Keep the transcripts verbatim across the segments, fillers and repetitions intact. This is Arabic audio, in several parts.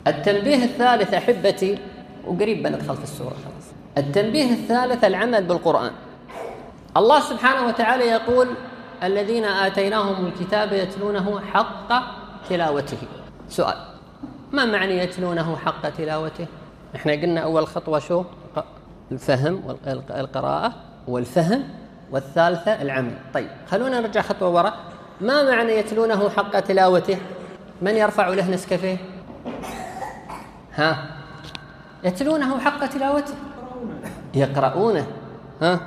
التنبيه الثالث أحبتي، وقريب بندخل في السورة خلاص. التنبيه الثالث العمل بالقرآن. الله سبحانه وتعالى يقول: الذين آتيناهم الكتاب يتلونه حق تلاوته. سؤال: ما معنى يتلونه حق تلاوته؟ احنا قلنا أول خطوة شو؟ الفهم والقراءة والفهم، والثالثة العمل. طيب خلونا نرجع خطوة وراء. ما معنى يتلونه حق تلاوته؟ من يرفع له نسكافيه؟ ها؟ يتلونه حق تلاوته، يقرؤونه. ها؟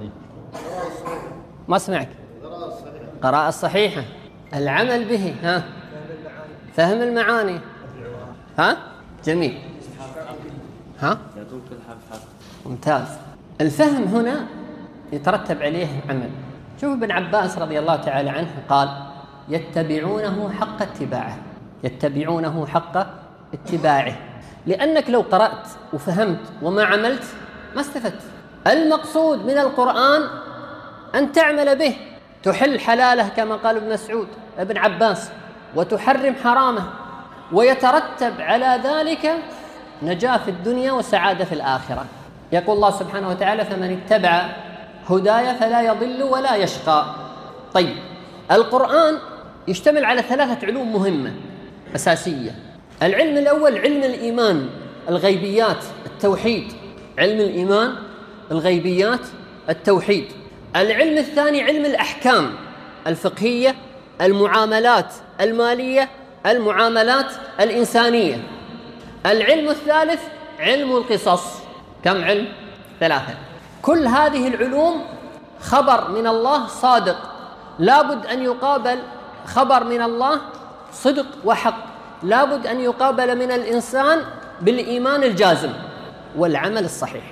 ما سمعك. قراءة الصحيحة، العمل به. ها؟ فهم المعاني. ها؟ جميل. ها؟ ممتاز. الفهم هنا يترتب عليه عمل. شوف ابن عباس رضي الله تعالى عنه قال: يتبعونه حق اتباعه، يتبعونه حق اتباعه. لأنك لو قرأت وفهمت وما عملت ما استفدت. المقصود من القرآن أن تعمل به، تحل حلاله كما قال ابن مسعود ابن عباس، وتحرم حرامه، ويترتب على ذلك نجاة في الدنيا وسعادة في الآخرة. يقول الله سبحانه وتعالى: فمن اتبع هدايا فلا يضل ولا يشقى. طيب، القرآن يشتمل على ثلاثة علوم مهمة أساسية. العلم الأول علم الإيمان، الغيبيات، التوحيد. علم الإيمان، الغيبيات، التوحيد. العلم الثاني علم الأحكام الفقهية، المعاملات المالية، المعاملات الإنسانية. العلم الثالث علم القصص. كم علم؟ ثلاثة. كل هذه العلوم خبر من الله صادق، لابد أن يقابل خبر من الله صدق وحق، لابد أن يقابل من الإنسان بالإيمان الجازم والعمل الصحيح.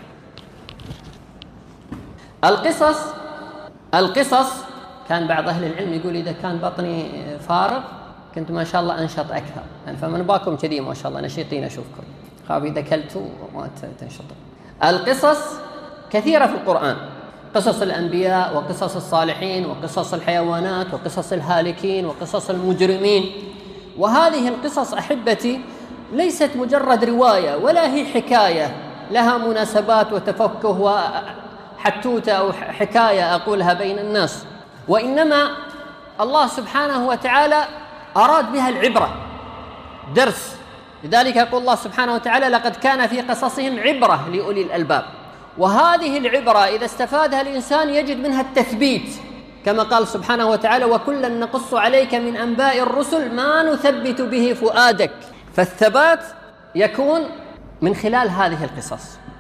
القصص القصص كان بعض أهل العلم يقول: إذا كان بطني فارغ كنت ما شاء الله أنشط أكثر. يعني فمن باكم كذي ما شاء الله نشيطين أشوفكم، خاف إذا كلتوا ما تنشطوا. القصص كثيرة في القرآن، قصص الأنبياء وقصص الصالحين وقصص الحيوانات وقصص الهالكين وقصص المجرمين. وهذه القصص أحبتي ليست مجرد رواية ولا هي حكاية لها مناسبات وتفكه وحتوتة أو حكاية أقولها بين الناس، وإنما الله سبحانه وتعالى أراد بها العبرة، درس. لذلك يقول الله سبحانه وتعالى: لقد كان في قصصهم عبرة لأولي الألباب. وهذه العبرة إذا استفادها الإنسان يجد منها التثبيت، كما قال سبحانه وتعالى: وكلا نقص عليك من أنباء الرسل ما نثبت به فؤادك. فالثبات يكون من خلال هذه القصص.